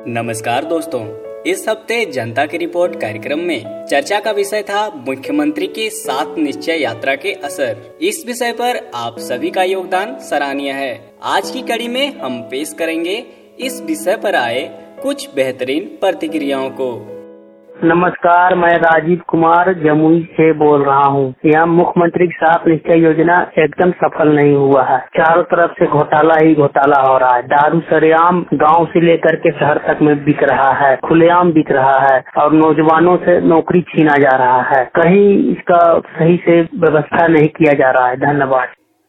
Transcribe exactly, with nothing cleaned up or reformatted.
नमस्कार दोस्तों, इस हफ्ते जनता की रिपोर्ट कार्यक्रम में चर्चा का विषय था मुख्यमंत्री की सात निश्चय यात्रा के असर। इस विषय पर आप सभी का योगदान सराहनीय है। आज की कड़ी में हम पेश करेंगे इस विषय पर आए कुछ बेहतरीन प्रतिक्रियाओं को। नमस्कार, मैं राजीव कुमार जमुई से बोल रहा हूँ। यहाँ मुख्यमंत्री की सात निश्चय योजना एकदम सफल नहीं हुआ है। चारों तरफ से घोटाला ही घोटाला हो रहा है। दारू सरेआम गांव से लेकर के शहर तक में बिक रहा है, खुलेआम बिक रहा है और नौजवानों से नौकरी छीना जा रहा है। कहीं इसका सही से व्यवस्था नहीं किया जा रहा है। धन्यवाद।